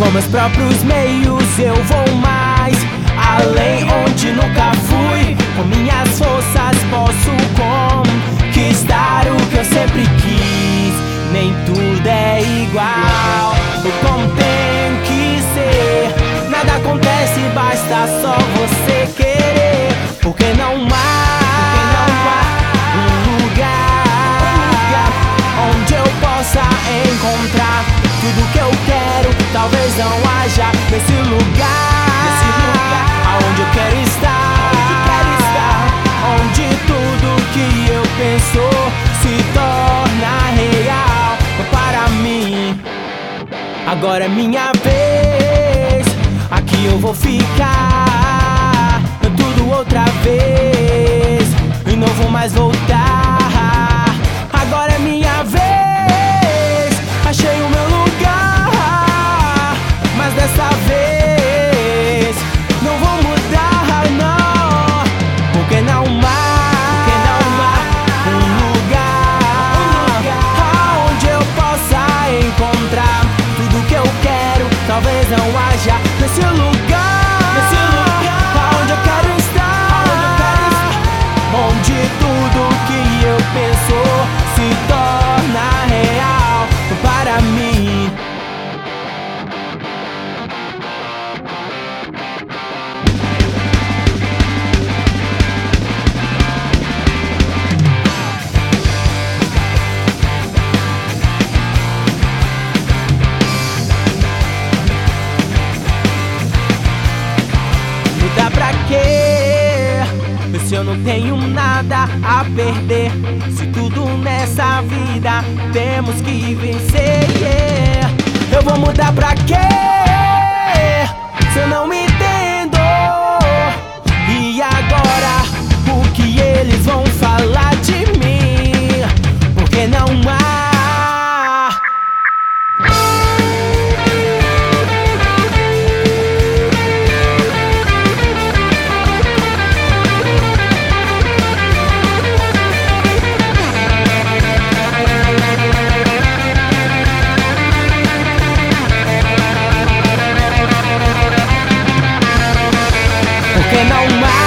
Com meus próprios meios eu vou mais além, onde nunca fui. Com minhas forças posso conquistar o que eu sempre quis. Nem tudo é igual, como tem que ser. Nada acontece, basta só você querer. Porque não há um lugar onde eu possa encontrar tudo que eu quero. Talvez não haja nesse lugar aonde eu quero estar. Onde tudo que eu penso se torna real para mim. Agora é minha vez, aqui eu vou ficar tudo outra vez e não vou mais voltar. Agora é minha vez, achei o meu lugar, mas dessa vez não vou mudar, não. Porque não há um lugar aonde eu possa encontrar tudo que eu quero. Talvez não haja nesse lugar aonde eu quero estar, onde tudo que eu penso se torna real para mim. Mudar pra quê? Se eu não tenho nada a perder, se tudo nessa vida temos que vencer, yeah. Eu vou mudar pra quê? Se eu não me entendo, e agora o que eles vão falar de mim? Porque não há porque não há